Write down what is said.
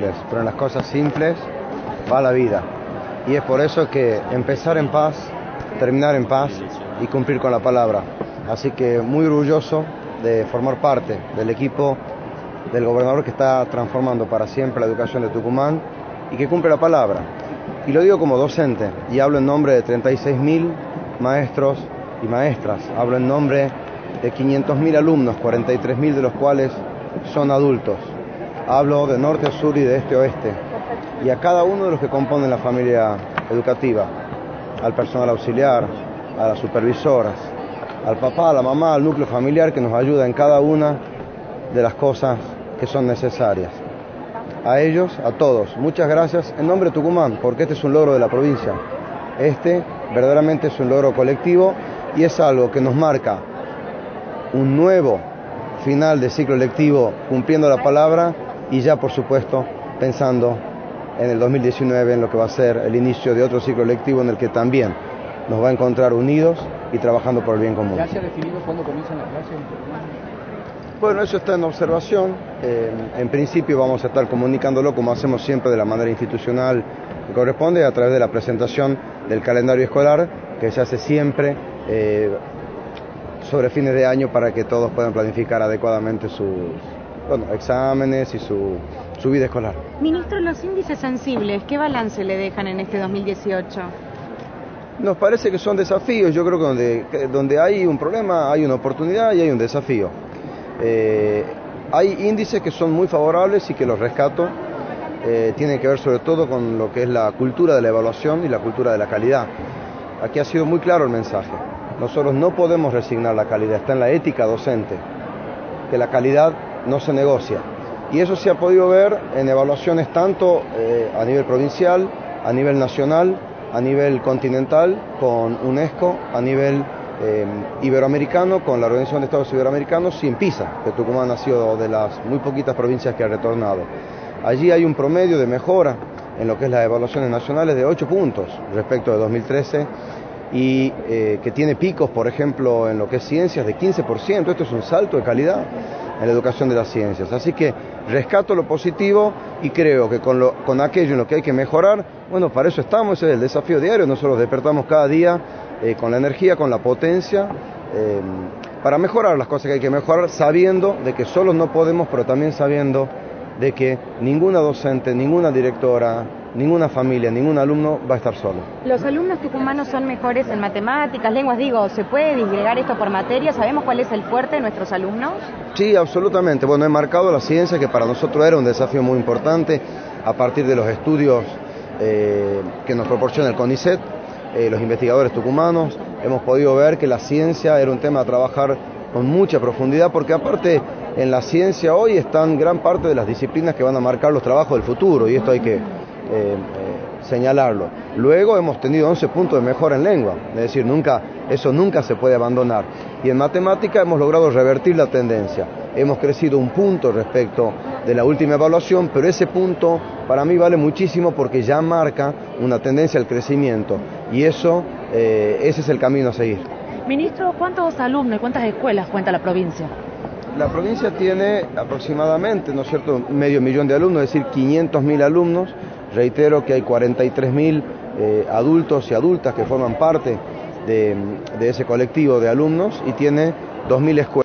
pero en las cosas simples va la vida. Y es por eso que empezar en paz, terminar en paz y cumplir con la palabra. Así que muy orgulloso de formar parte del equipo del gobernador que está transformando para siempre la educación de Tucumán y que cumple la palabra. Y lo digo como docente y hablo en nombre de 36.000 maestros y maestras, hablo en nombre de 500.000 alumnos, 43.000 de los cuales son adultos. Hablo de norte a sur y de este a oeste, y a cada uno de los que componen la familia educativa, al personal auxiliar, a las supervisoras, al papá, a la mamá, al núcleo familiar que nos ayuda en cada una de las cosas que son necesarias. A ellos, a todos, muchas gracias en nombre de Tucumán, porque este es un logro de la provincia. Este verdaderamente es un logro colectivo y es algo que nos marca un nuevo final de ciclo lectivo cumpliendo la palabra y ya por supuesto pensando en el 2019 en lo que va a ser el inicio de otro ciclo lectivo en el que también nos va a encontrar unidos y trabajando por el bien común. ¿Ya se ha definido cuándo comienzan las clases en Tucumán? Bueno, eso está en observación. En principio vamos a estar comunicándolo como hacemos siempre de la manera institucional que corresponde a través de la presentación del calendario escolar que se hace siempre sobre fines de año para que todos puedan planificar adecuadamente sus exámenes y su vida escolar. Ministro, los índices sensibles, ¿qué balance le dejan en este 2018? Nos parece que son desafíos. Yo creo que donde hay un problema hay una oportunidad y hay un desafío. Hay índices que son muy favorables y que los rescato. Tienen que ver sobre todo con lo que es la cultura de la evaluación y la cultura de la calidad. Aquí ha sido muy claro el mensaje. Nosotros no podemos resignar la calidad, está en la ética docente, que la calidad no se negocia. Y eso se ha podido ver en evaluaciones tanto a nivel provincial, a nivel nacional, a nivel continental con UNESCO, a nivel iberoamericano con la Organización de Estados Iberoamericanos y en PISA, que Tucumán ha sido de las muy poquitas provincias que ha retornado. Allí hay un promedio de mejora en lo que es las evaluaciones nacionales de 8 puntos respecto de 2013 y que tiene picos, por ejemplo, en lo que es ciencias de 15%. Esto es un salto de calidad en la educación de las ciencias. Así que rescato lo positivo y creo que con aquello en lo que hay que mejorar, bueno, para eso estamos, ese es el desafío diario. Nosotros despertamos cada día con la energía, con la potencia, para mejorar las cosas que hay que mejorar, sabiendo de que solos no podemos, pero también sabiendo de que ninguna docente, ninguna directora, ninguna familia, ningún alumno va a estar solo. ¿Los alumnos tucumanos son mejores en matemáticas, lenguas? Digo, ¿se puede disgregar esto por materia? ¿Sabemos cuál es el fuerte de nuestros alumnos? Sí, absolutamente. Bueno, he marcado la ciencia, que para nosotros era un desafío muy importante, a partir de los estudios que nos proporciona el CONICET, los investigadores tucumanos. Hemos podido ver que la ciencia era un tema a trabajar con mucha profundidad, porque aparte en la ciencia hoy están gran parte de las disciplinas que van a marcar los trabajos del futuro, y esto hay que señalarlo. Luego hemos tenido 11 puntos de mejora en lengua, es decir, eso nunca se puede abandonar. Y en matemática hemos logrado revertir la tendencia. Hemos crecido un punto respecto de la última evaluación, pero ese punto para mí vale muchísimo porque ya marca una tendencia al crecimiento. Y eso, ese es el camino a seguir. Ministro, ¿cuántos alumnos y cuántas escuelas cuenta la provincia? La provincia tiene aproximadamente, ¿no es cierto?, 500.000 de alumnos, es decir, 500.000 alumnos. Reitero que hay 43.000 adultos y adultas que forman parte de ese colectivo de alumnos y tiene 2.000 escuelas.